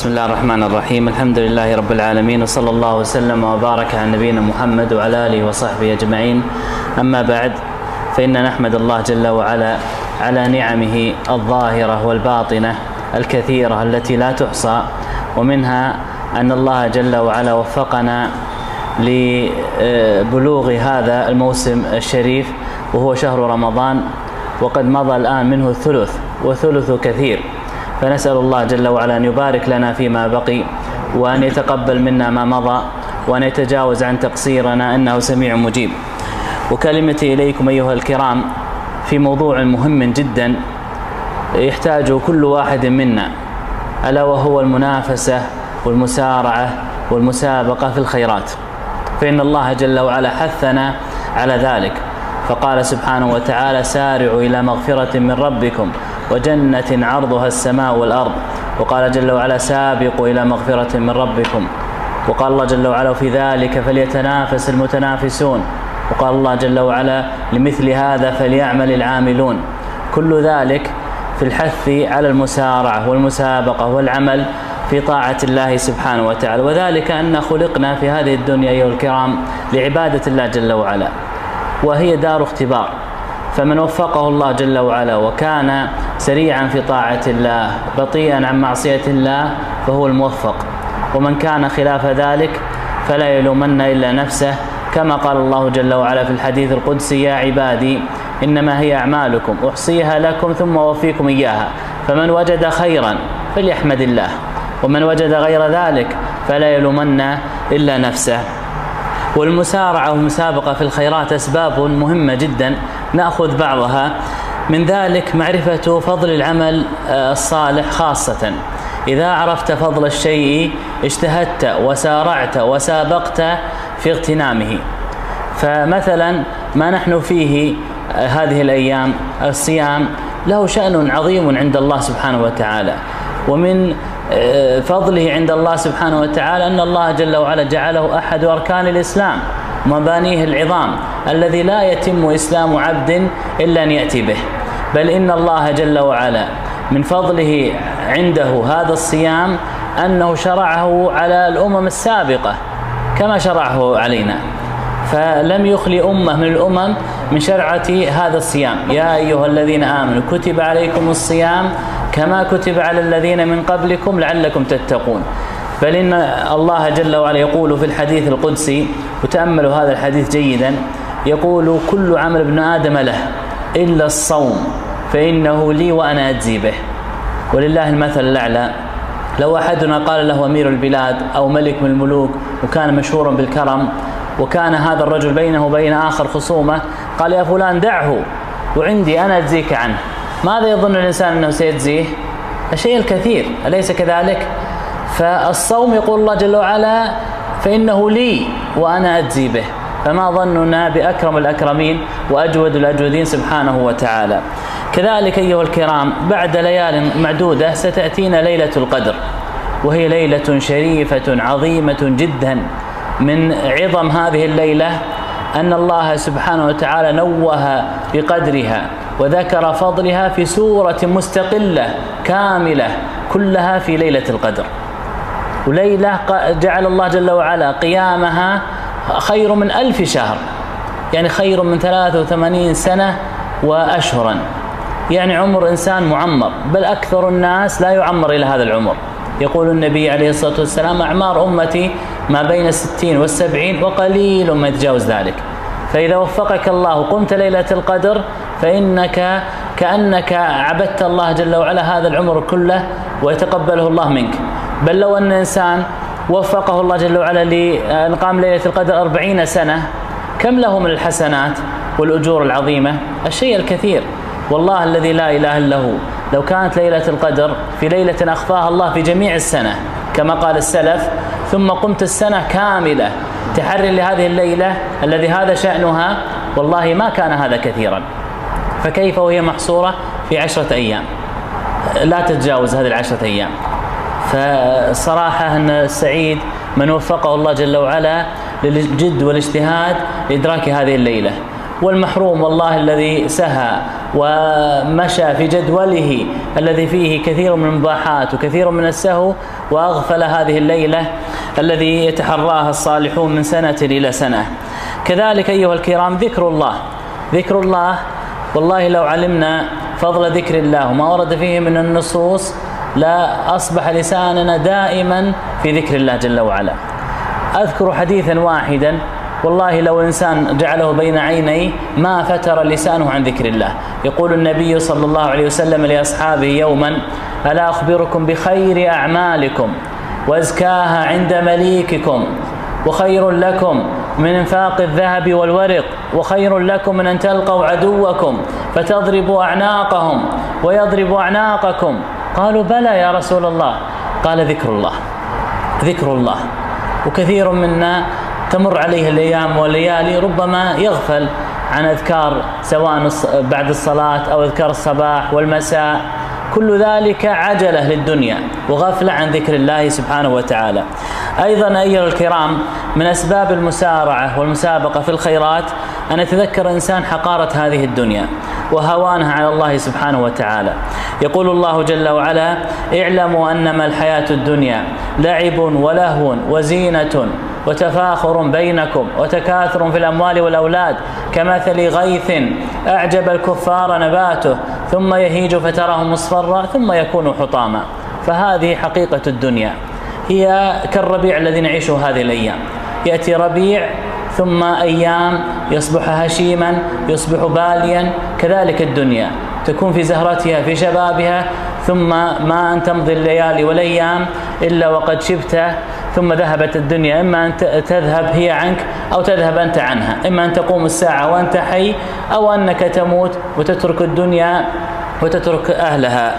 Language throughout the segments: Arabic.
بسم الله الرحمن الرحيم. الحمد لله رب العالمين، وصلى الله وسلم وبارك على نبينا محمد وعلى آله وصحبه أجمعين. أما بعد، فإن نحمد الله جل وعلا على نعمه الظاهرة والباطنة الكثيرة التي لا تحصى، ومنها أن الله جل وعلا وفقنا لبلوغ هذا الموسم الشريف وهو شهر رمضان، وقد مضى الآن منه الثلث، وثلث كثير، فنسأل الله جل وعلا أن يبارك لنا فيما بقي، وأن يتقبل منا ما مضى، وأن يتجاوز عن تقصيرنا إنه سميع مجيب. وكلمتي إليكم أيها الكرام في موضوع مهم جدا يحتاج كل واحد منا، ألا وهو المنافسة والمسارعة والمسابقة في الخيرات، فإن الله جل وعلا حثنا على ذلك، فقال سبحانه وتعالى: سارعوا إلى مغفرة من ربكم وجنة عرضها السماء والأرض. وقال جل وعلا: سابقوا إلى مغفرة من ربكم. وقال الله جل وعلا: في ذلك فليتنافس المتنافسون. وقال الله جل وعلا: لمثل هذا فليعمل العاملون. كل ذلك في الحث على المسارعة والمسابقة والعمل في طاعة الله سبحانه وتعالى، وذلك أن خلقنا في هذه الدنيا أيها الكرام لعبادة الله جل وعلا، وهي دار اختبار، فمن وفقه الله جل وعلا وكان سريعا في طاعة الله بطيئا عن معصية الله فهو الموفق، ومن كان خلاف ذلك فلا يلومن إلا نفسه، كما قال الله جل وعلا في الحديث القدسي: يا عبادي إنما هي أعمالكم أحصيها لكم ثم أوفيكم إياها، فمن وجد خيرا فليحمد الله، ومن وجد غير ذلك فلا يلومن إلا نفسه. والمسارعة والمسابقة في الخيرات أسباب مهمة جدا، نأخذ بعضها. من ذلك معرفة فضل العمل الصالح، خاصة إذا عرفت فضل الشيء اجتهدت وسارعت وسابقت في اغتنامه. فمثلا ما نحن فيه هذه الأيام، الصيام له شأن عظيم عند الله سبحانه وتعالى، ومن فضله عند الله سبحانه وتعالى أن الله جل وعلا جعله أحد أركان الإسلام ومبانيه العظام، الذي لا يتم إسلام عبد إلا أن يأتي به. بل إن الله جل وعلا من فضله عنده هذا الصيام أنه شرعه على الأمم السابقة كما شرعه علينا، فلم يخلي أمة من الأمم من شرعة هذا الصيام. يا أيها الذين آمنوا كتب عليكم الصيام كما كتب على الذين من قبلكم لعلكم تتقون. بل إن الله جل وعلا يقول في الحديث القدسي، وتأملوا هذا الحديث جيدا، يقول: كل عمل ابن آدم له إلا الصوم فإنه لي وأنا أجزي به. ولله المثل الأعلى، لو أحدنا قال له أمير البلاد أو ملك من الملوك وكان مشهورا بالكرم، وكان هذا الرجل بينه وبين آخر خصومة، قال: يا فلان دعه وعندي أنا أجزيك عنه، ماذا يظن الإنسان أنه سيجزيه؟ الشيء الكثير، أليس كذلك؟ فالصوم يقول الله جل وعلا: فإنه لي وأنا أجزي به. فما ظننا بأكرم الأكرمين وأجود الأجودين سبحانه وتعالى. كذلك أيها الكرام، بعد ليال معدودة ستأتينا ليلة القدر، وهي ليلة شريفة عظيمة جدا. من عظم هذه الليلة أن الله سبحانه وتعالى نوه بقدرها وذكر فضلها في سورة مستقلة كاملة كلها في ليلة القدر، وليلة جعل الله جل وعلا قيامها خير من 1000 شهر، يعني خير من 83 سنة وأشهرا، يعني عمر إنسان معمر، بل أكثر الناس لا يعمر إلى هذا العمر. يقول النبي عليه الصلاة والسلام: أعمار أمتي ما بين 60 و70 وقليل ما يتجاوز ذلك. فإذا وفقك الله وقمت ليلة القدر فإنك كأنك عبدت الله جل وعلا هذا العمر كله ويتقبله الله منك. بل لو أن إنسان وفقه الله جل وعلا لأن قام ليلة القدر 40 سنة، كم له من الحسنات والأجور العظيمة؟ الشيء الكثير. والله الذي لا إله إلا هو، لو كانت ليلة القدر في ليلة أخفاها الله في جميع السنة كما قال السلف، ثم قمت السنة كاملة تحري لهذه الليلة الذي هذا شأنها، والله ما كان هذا كثيرا، فكيف وهي محصورة في 10 أيام لا تتجاوز هذه 10 أيام. فصراحة أن السعيد من وفقه الله جل وعلا للجد والاجتهاد لإدراك هذه الليلة، والمحروم والله الذي سهى ومشى في جدوله الذي فيه كثير من المباحات وكثير من السهو، وأغفل هذه الليلة الذي يتحراها الصالحون من سنة إلى سنة. كذلك أيها الكرام ذكر الله، ذكر الله والله لو علمنا فضل ذكر الله وما ورد فيه من النصوص لا أصبح لساننا دائما في ذكر الله جل وعلا. أذكر حديثا واحدا والله لو الإنسان جعله بين عينيه ما فتر لسانه عن ذكر الله. يقول النبي صلى الله عليه وسلم لأصحابه يوما: ألا أخبركم بخير أعمالكم وأزكاها عند مليككم، وخير لكم من انفاق الذهب والورق، وخير لكم من أن تلقوا عدوكم فتضربوا أعناقهم ويضربوا أعناقكم؟ قالوا: بلى يا رسول الله. قال: ذكر الله، ذكر الله. وكثير منا تمر عليه الأيام والليالي ربما يغفل عن أذكار سواء بعد الصلاة أو أذكار الصباح والمساء، كل ذلك عجلة للدنيا وغفلة عن ذكر الله سبحانه وتعالى. أيضا أيها الكرام من أسباب المسارعة والمسابقة في الخيرات أن يتذكر إنسان حقارة هذه الدنيا وهوانها على الله سبحانه وتعالى. يقول الله جل وعلا: اعلموا أنما الحياة الدنيا لعب ولهو وزينة وتفاخر بينكم وتكاثر في الأموال والأولاد كمثل غيث أعجب الكفار نباته ثم يهيج فتراه مصفرا ثم يكون حطاما. فهذه حقيقة الدنيا، هي كالربيع الذي نعيشه هذه الأيام. يأتي ربيع ثم أيام يصبح هشيما يصبح باليا. كذلك الدنيا تكون في زهرتها في شبابها، ثم ما أن تمضي الليالي والأيام إلا وقد شبت، ثم ذهبت الدنيا، إما أن تذهب هي عنك أو تذهب أنت عنها، إما أن تقوم الساعة وأنت حي أو أنك تموت وتترك الدنيا وتترك أهلها.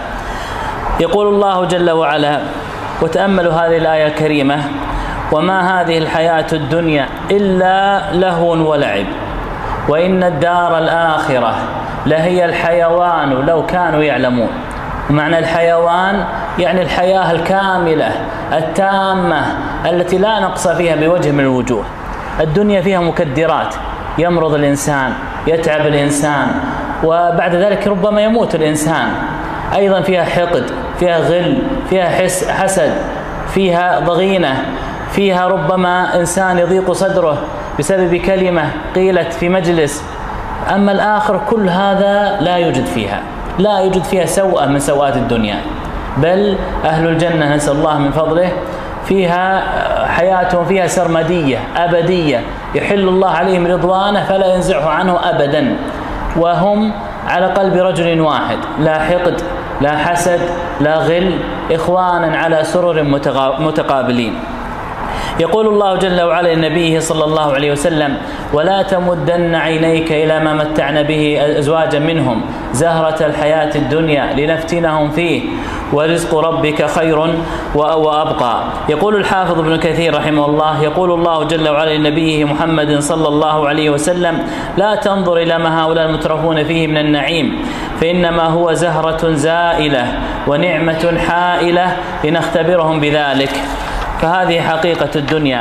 يقول الله جل وعلا، وتأملوا هذه الآية الكريمة: وما هذه الحياة الدنيا إلا لهو ولعب وإن الدار الآخرة لهي الحيوان لو كانوا يعلمون. ومعنى الحيوان يعني الحياة الكاملة التامة التي لا نقص فيها بوجه من الوجوه. الدنيا فيها مكدرات، يمرض الإنسان، يتعب الإنسان، وبعد ذلك ربما يموت الإنسان. أيضا فيها حقد، فيها غل، فيها حسد، فيها ضغينة، فيها ربما إنسان يضيق صدره بسبب كلمة قيلت في مجلس. أما الآخر كل هذا لا يوجد فيها، لا يوجد فيها سوءة من سوءات الدنيا، بل أهل الجنة نسأل الله من فضله فيها حياتهم فيها سرمدية أبدية، يحل الله عليهم رضوانه فلا ينزعه عنه أبدا، وهم على قلب رجل واحد، لا حقد لا حسد لا غل، إخوانا على سرر متقابلين. يقول الله جل وعلا لنبيه صلى الله عليه وسلم: ولا تمدن عينيك إلى ما متعنا به أزواجا منهم زهرة الحياة الدنيا لنفتنهم فيه ورزق ربك خير وأبقى. يقول الحافظ ابن كثير رحمه الله: يقول الله جل وعلا لنبيه محمد صلى الله عليه وسلم: لا تنظر إلى ما هؤلاء المترفون فيه من النعيم، فإنما هو زهرة زائلة ونعمة حائلة لنختبرهم بذلك. فهذه حقيقة الدنيا.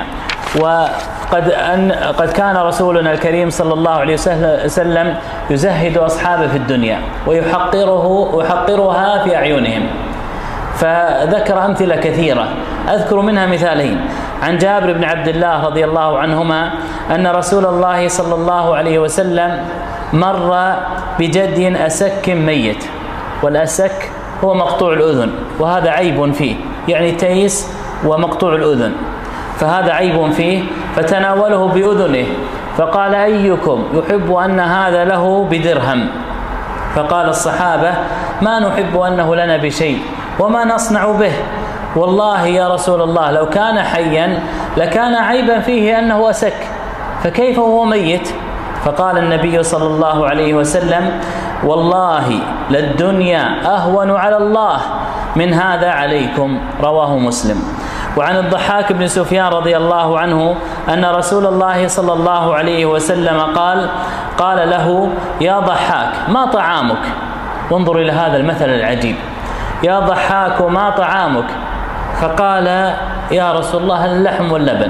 وقد كان رسولنا الكريم صلى الله عليه وسلم يزهد أصحابه في الدنيا ويحقرها في أعينهم، فذكر أمثلة كثيرة، أذكر منها مثالين. عن جابر بن عبد الله رضي الله عنهما أن رسول الله صلى الله عليه وسلم مر بجدي أسك ميت، والأسك هو مقطوع الأذن، وهذا عيب فيه، يعني تيس ومقطوع الأذن، فهذا عيب فيه، فتناوله بأذنه فقال: أيكم يحب أن هذا له بدرهم؟ فقال الصحابة: ما نحب أنه لنا بشيء وما نصنع به، والله يا رسول الله لو كان حيا لكان عيبا فيه أنه أسك، فكيف هو ميت؟ فقال النبي صلى الله عليه وسلم: والله للدنيا أهون على الله من هذا عليكم. رواه مسلم. وعن الضحاك بن سفيان رضي الله عنه أن رسول الله صلى الله عليه وسلم قال له: يا ضحاك ما طعامك؟ وانظر إلى هذا المثل العجيب: يا ضحاك ما طعامك؟ فقال: يا رسول الله اللحم واللبن.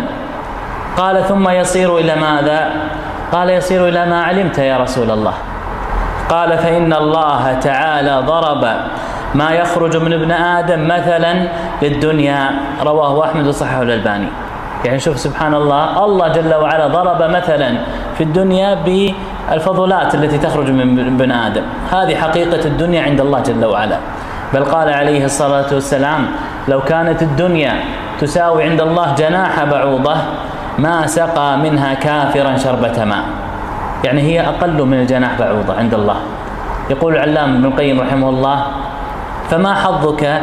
قال: ثم يصير إلى ماذا؟ قال: يصير إلى ما علمت يا رسول الله. قال: فإن الله تعالى ضرب ما يخرج من ابن آدم مثلا للدنيا، رواه أحمد وصححه الألباني. يعني شوف سبحان الله، الله جل وعلا ضرب مثلا في الدنيا بالفضلات التي تخرج من ابن آدم. هذه حقيقة الدنيا عند الله جل وعلا. بل قال عليه الصلاة والسلام: لو كانت الدنيا تساوي عند الله جناح بعوضة ما سقى منها كافرا شربة ماء. يعني هي أقل من الجناح بعوضة عند الله. يقول العلامة ابن القيم رحمه الله: فما حظك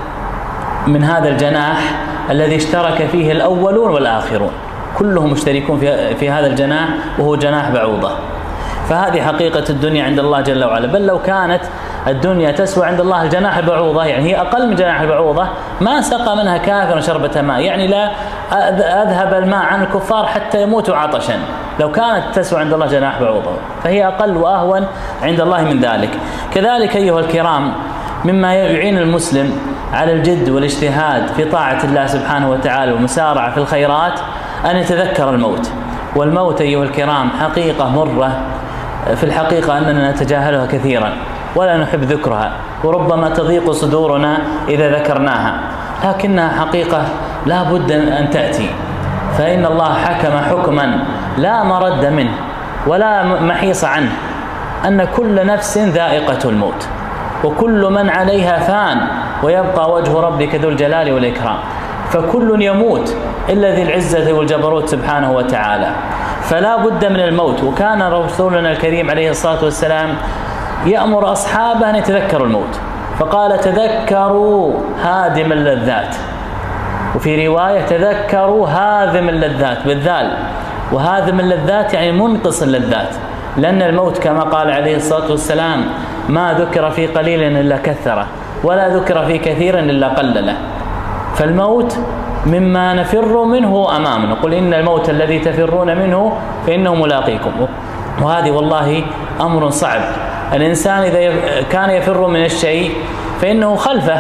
من هذا الجناح الذي اشترك فيه الأولون والآخرون، كلهم مشتركون في هذا الجناح وهو جناح بعوضة. فهذه حقيقة الدنيا عند الله جل وعلا. بل لو كانت الدنيا تسوى عند الله الجناح البعوضة، يعني هي أقل من جناح البعوضة، ما سقى منها كافر شربة ماء، يعني لا أذهب الماء عن الكفار حتى يموتوا عطشا لو كانت تسوى عند الله جناح بعوضة، فهي أقل وأهون عند الله من ذلك. كذلك أيها الكرام، مما يعين المسلم على الجد والاجتهاد في طاعة الله سبحانه وتعالى والمسارعة في الخيرات أن يتذكر الموت. والموت أيها الكرام حقيقة مرة، في الحقيقة أننا نتجاهلها كثيرا ولا نحب ذكرها، وربما تضيق صدورنا إذا ذكرناها، لكنها حقيقة لا بد أن تأتي. فإن الله حكم حكما لا مرد منه ولا محيص عنه، أن كل نفس ذائقة الموت، وكل من عليها فان، ويبقى وجه ربك ذو الجلال والإكرام. فكل يموت إلا ذي العزة والجبروت سبحانه وتعالى، فلا بد من الموت. وكان رسولنا الكريم عليه الصلاة والسلام يأمر أصحابه أن يتذكروا الموت، فقال: تذكروا هادم اللذات، وفي رواية: تذكروا هاذم اللذات بالذال. وهاذم اللذات يعني منقص اللذات، لأن الموت كما قال عليه الصلاة والسلام: ما ذكر في قليل إلا كثره، ولا ذكر في كثير إلا قلله. فالموت مما نفر منه أمامنا، قل إن الموت الذي تفرون منه فإنه ملاقيكم. وهذه والله أمر صعب. الإنسان إذا كان يفر من الشيء فإنه خلفه،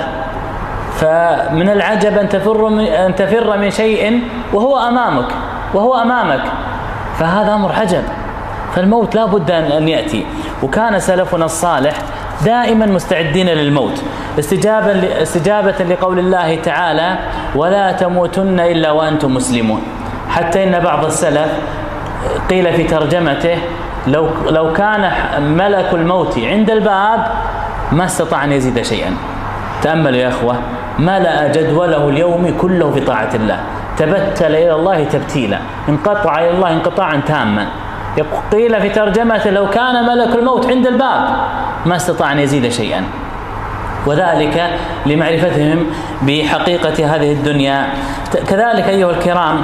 فمن العجب أن تفر من شيء وهو أمامك، فهذا أمر عجب. فالموت لا بد أن يأتي. وكان سلفنا الصالح دائما مستعدين للموت، استجابة لقول الله تعالى: ولا تموتن إلا وأنتم مسلمون. حتى إن بعض السلف قيل في ترجمته: لو كان ملك الموت عند الباب ما استطاع أن يزيد شيئا. تأملوا يا أخوة، ملأ جدوله اليوم كله في طاعة الله، تبتل إلى الله تبتيلا، انقطع إلى الله انقطاعا تاما. قيل في ترجمته: لو كان ملك الموت عند الباب ما استطاع أن يزيد شيئا. وذلك لمعرفتهم بحقيقة هذه الدنيا. كذلك أيها الكرام،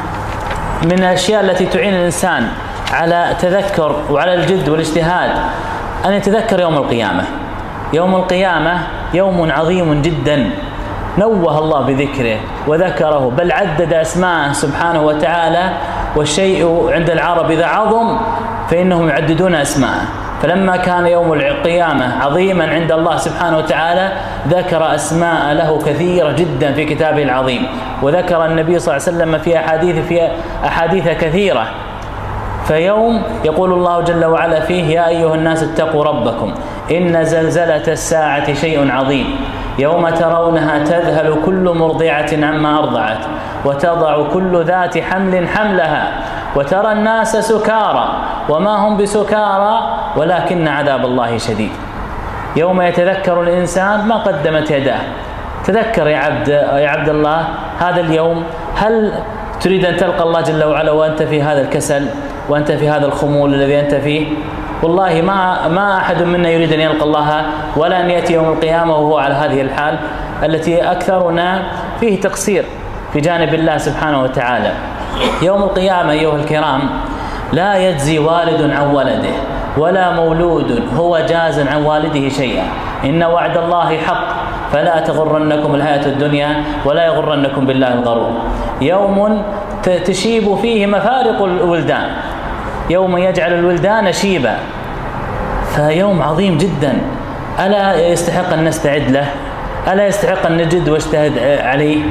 من الأشياء التي تعين الإنسان على تذكر وعلى الجد والاجتهاد أن يتذكر يوم القيامة. يوم القيامة يوم عظيم جدا، نوه الله بذكره وذكره، بل عدد أسماءه سبحانه وتعالى. والشيء عند العرب إذا عظم فإنهم يعددون أسماءه. فلما كان يوم القيامة عظيما عند الله سبحانه وتعالى ذكر أسماء له كثيرة جدا في كتابه العظيم، وذكر النبي صلى الله عليه وسلم في أحاديث كثيرة. فيوم يقول الله جل وعلا فيه: يا أيها الناس اتقوا ربكم إن زلزلة الساعة شيء عظيم، يوم ترونها تذهل كل مرضعة عما أرضعت وتضع كل ذات حمل حملها وترى الناس سكارى وما هم بسكارى ولكن عذاب الله شديد. يوم يتذكر الإنسان ما قدمت يداه. تذكر يا عبد الله هذا اليوم. هل تريد أن تلقى الله جل وعلا وأنت في هذا الكسل وأنت في هذا الخمول الذي أنت فيه؟ والله ما أحد منا يريد أن يلقى الله ولا أن يأتي يوم القيامة وهو على هذه الحال التي أكثرنا فيه تقصير في جانب الله سبحانه وتعالى. يوم القيامة أيها الكرام لا يجزي والد عن ولده ولا مولود هو جاز عن والده شيئا، إن وعد الله حق فلا تغرنكم الحياة الدنيا ولا يغرنكم بالله الغرور. يوم تشيب فيه مفارق الولدان، يوم يجعل الولدان شيبا، فيوم عظيم جدا. ألا يستحق أن نستعد له؟ ألا يستحق أن نجد واجتهد عليه؟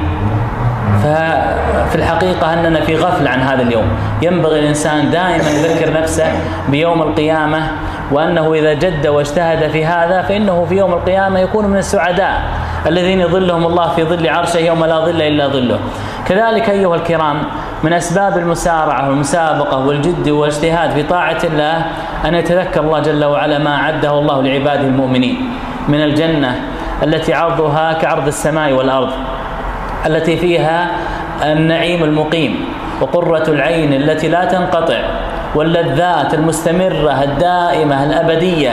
ففي الحقيقة أننا في غفلة عن هذا اليوم. ينبغي الإنسان دائما يذكر نفسه بيوم القيامة وأنه إذا جد واجتهد في هذا فإنه في يوم القيامة يكون من السعداء الذين يظلهم الله في ظل عرشه يوم لا ظل إلا ظله. كذلك أيها الكرام، من أسباب المسارعة والمسابقة والجد والاجتهاد في طاعة الله أن يتذكر الله جل وعلا ما أعده الله لعباده المؤمنين من الجنة التي عرضها كعرض السماء والأرض، التي فيها النعيم المقيم وقرة العين التي لا تنقطع واللذات المستمرة الدائمة الأبدية.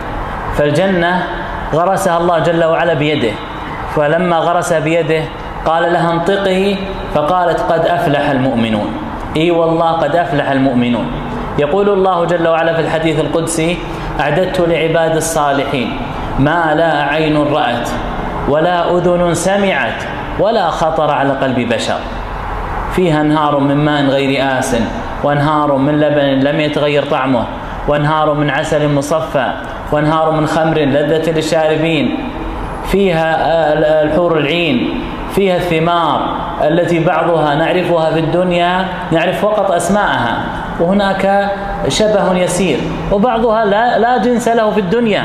فالجنة غرسها الله جل وعلا بيده، فلما غرسها بيده قال لها انطقي، فقالت قد أفلح المؤمنون. إي والله قد أفلح المؤمنون. يقول الله جل وعلا في الحديث القدسي: أعددت لعباد الصالحين ما لا عين رأت ولا أذن سمعت ولا خطر على قلب بشر، فيها انهار من ماء غير آسن وانهار من لبن لم يتغير طعمه وانهار من عسل مصفى وانهار من خمر لذة للشاربين، فيها الحور العين، فيها الثمار التي بعضها نعرفها في الدنيا، نعرف فقط أسماءها، وهناك شبه يسير، وبعضها لا جنس له في الدنيا.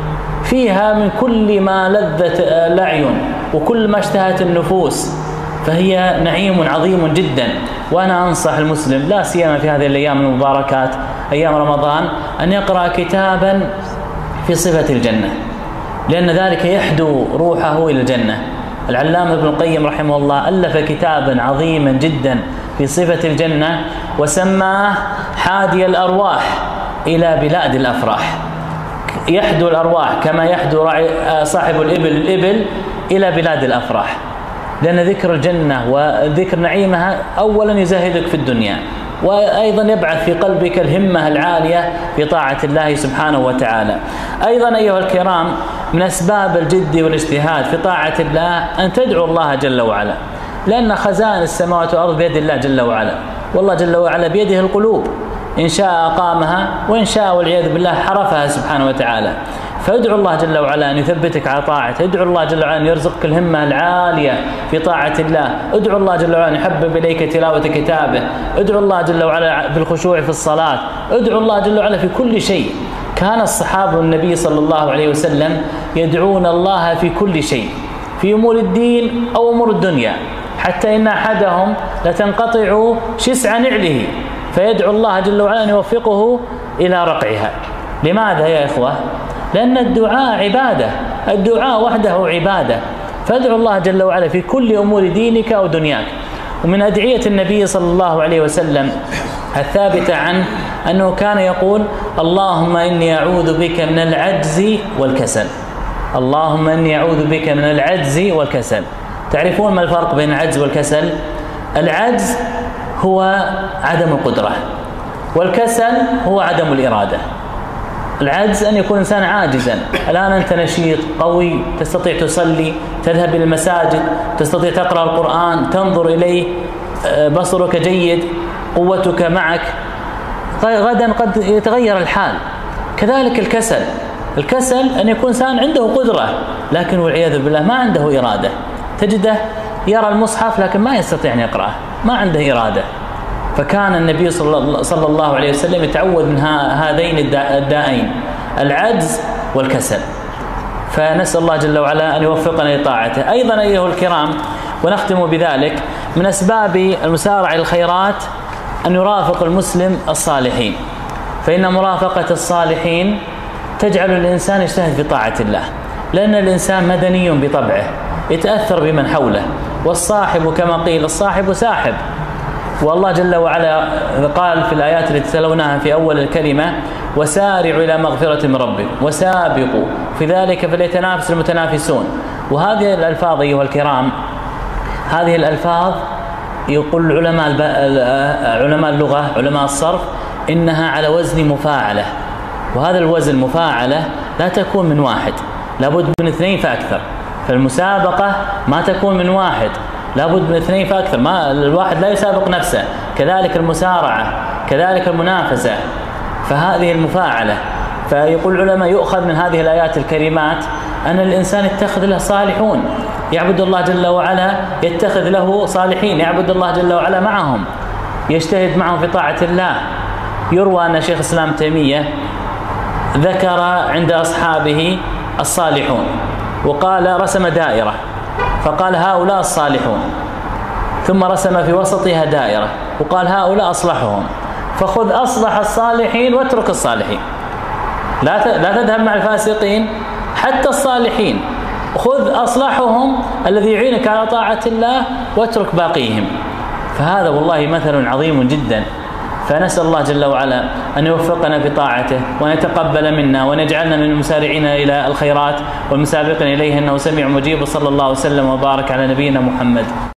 فيها من كل ما لذت الأعين وكل ما اشتهت النفوس، فهي نعيم عظيم جدا. وأنا أنصح المسلم لا سيما في هذه الأيام المباركات أيام رمضان أن يقرأ كتابا في صفة الجنة، لأن ذلك يحدو روحه إلى الجنة. العلامة ابن القيم رحمه الله ألف كتابا عظيما جدا في صفة الجنة وسماه حادي الأرواح إلى بلاد الأفراح. يحدو الأرواح كما يحدو صاحب الإبل إلى بلاد الأفراح، لأن ذكر الجنة وذكر نعيمها أولا يزهدك في الدنيا، وأيضا يبعث في قلبك الهمة العالية في طاعة الله سبحانه وتعالى. أيضا أيها الكرام، من أسباب الجد والاجتهاد في طاعة الله أن تدعو الله جل وعلا، لأن خزائن السماوات والأرض بيد الله جل وعلا، والله جل وعلا بيده القلوب، إن شاء أقامها وإن شاء والعياذ بالله حرفها سبحانه وتعالى. فادعو الله جل وعلا أن يثبتك على طاعته، ادعو الله جل وعلا أن يرزقك الهمة العالية في طاعة الله، ادعو الله جل وعلا أن يحبب إليك تلاوة كتابه، ادعو الله جل وعلا بالخشوع في الصلاة، ادعو الله جل وعلا في كل شيء. كان الصحابة النبي صلى الله عليه وسلم يدعون الله في كل شيء، في أمور الدين أو أمور الدنيا، حتى إن أحدهم لتنقطع شسع نعله فيدعو الله جل وعلا أن يوفقه إلى رقعها. لماذا يا إخوة؟ لأن الدعاء عبادة، الدعاء وحده عبادة، فادعو الله جل وعلا في كل أمور دينك أو دنياك. ومن أدعية النبي صلى الله عليه وسلم الثابتة عنه أنه كان يقول: اللهم إني أعوذ بك من العجز والكسل. اللهم إني أعوذ بك من العجز والكسل. تعرفون ما الفرق بين العجز والكسل؟ العجز هو عدم القدرة، والكسل هو عدم الإرادة. العجز أن يكون إنسان عاجزا. الآن أنت نشيط قوي، تستطيع تصلي، تذهب إلى المساجد، تستطيع تقرأ القرآن، تنظر إليه، بصرك جيد، قوتك معك. غدا قد يتغير الحال. كذلك الكسل أن يكون إنسان عنده قدرة لكن والعياذ بالله ما عنده إرادة. تجده يرى المصحف لكن ما يستطيع أن يقرأه، ما عنده إرادة. فكان النبي صلى الله عليه وسلم يتعوذ من هذين الدائين، العجز والكسل. فنسأل الله جل وعلا أن يوفقنا لطاعته. أيضا أيها الكرام، ونختم بذلك، من أسباب المسارعة للخيرات أن يرافق المسلم الصالحين، فإن مرافقة الصالحين تجعل الإنسان يجتهد في طاعة الله، لأن الإنسان مدني بطبعه يتأثر بمن حوله، والصاحب كما قيل الصاحب ساحب. والله جل وعلا قال في الآيات التي تلوناها في أول الكلمة: وسارعوا إلى مغفرة من ربكم وسابقوا في ذلك فليتنافس المتنافسون. وهذه الألفاظ أيها الكرام، هذه الألفاظ يقول علماء اللغة، علماء الصرف، إنها على وزن مفاعلة، وهذا الوزن مفاعلة لا تكون من واحد، لابد من اثنين فأكثر. فالمسابقة ما تكون من واحد، لابد من اثنين فأكثر، ما الواحد لا يسابق نفسه. كذلك المسارعة، كذلك المنافسة، فهذه المفاعلة. فيقول العلماء يؤخذ من هذه الآيات الكريمات أن الإنسان يتخذ له صالحون، يعبد الله جل وعلا، يتخذ له صالحين يعبد الله جل وعلا معهم، يجتهد معهم في طاعة الله. يروى أن شيخ الإسلام تيمية ذكر عند أصحابه الصالحون وقال رسم دائرة فقال هؤلاء الصالحون، ثم رسم في وسطها دائرة وقال هؤلاء أصلحهم، فخذ أصلح الصالحين واترك الصالحين، لا تذهب مع الفاسقين حتى الصالحين، خذ أصلحهم الذي يعينك على طاعة الله واترك باقيهم. فهذا والله مثل عظيم جدا. فنسأل الله جل وعلا أن يوفقنا في طاعته وأن يتقبل منا وأن يجعلنا من المسارعين إلى الخيرات والمسابقين إليه، إنه سميع مجيب. وصلى الله وسلم وبارك على نبينا محمد.